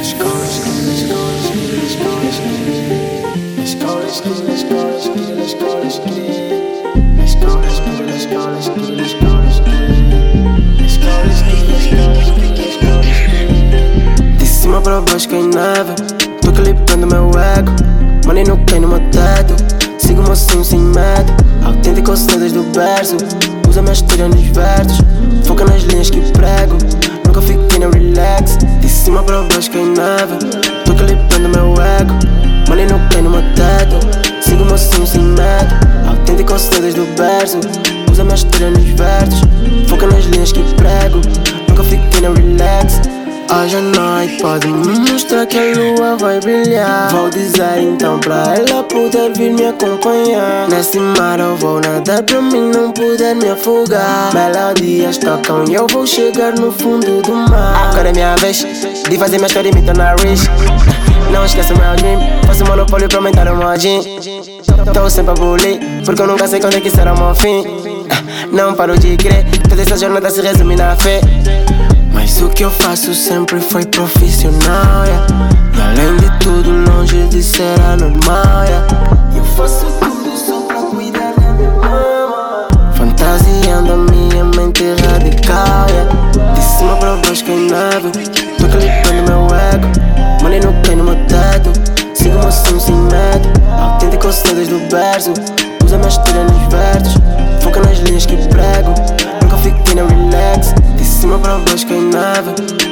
De cima pra baixo cai neve. Tô clipando meu ego. Money não cai no meu teto. Sigo o mocinho sem medo. Autêntico sem desde o berço. Usa minha história nos versos. Foca nas linhas que prego. Nunca fiquei no relax. De cima pra baixo cai neve. Tô clipando meu ego. Money não cai no meu teto. Sigo o mocinho sem medo. Autêntico sem desde o berço. Usa minha história nos versos. Foca nas linhas que prego. Nunca fiquei no relax. Hoje à noite pode me mostrar que a lua vai brilhar. Vou dizer então pra ela poder vir me acompanhar. Nesse mar eu vou nadar pra mim não poder me afogar. Melodias tocam e eu vou chegar no fundo do mar. Agora é minha vez de fazer minha história e me tornar rich. Não esqueça o meu dream. Faço monopólio pra aumentar o modin. Tô sempre a bullying, porque eu nunca sei quando é que será o meu fim. Não paro de crer, toda essa jornada se resume na fé. Mas o que eu faço sempre foi profissional, yeah. E além de tudo, longe de ser anormal, yeah. Eu faço tudo só pra cuidar da minha mama. Fantasiando a minha mente radical, yeah. De cima pra baixo cai neve. Tô clipando meu ego. Money não cai no meu teto. Sigo o mocinho sem medo. Autêntico sem desde o berço. Usa minha história nos versos. Foca nas linhas que prego. Nunca fiquei no relax. De cima pra baixo cai neve.